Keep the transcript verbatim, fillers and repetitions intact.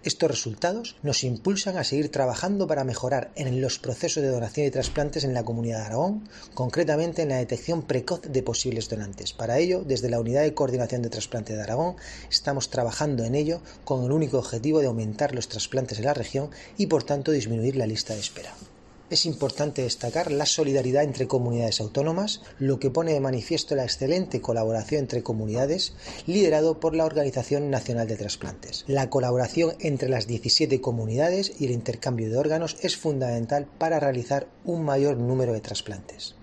Estos resultados nos impulsan a seguir trabajando para mejorar en los procesos de donación y trasplantes en la Comunidad de Aragón, concretamente en la detección precoz de posibles donantes. Para ello, desde la Unidad de Coordinación de Trasplantes de Aragón, estamos trabajando en ello con el único objetivo de aumentar los trasplantes en la región y, por tanto, disminuir la lista de espera. Es importante destacar la solidaridad entre comunidades autónomas, lo que pone de manifiesto la excelente colaboración entre comunidades, liderado por la Organización Nacional de Trasplantes. La colaboración entre las diecisiete comunidades y el intercambio de órganos es fundamental para realizar un mayor número de trasplantes.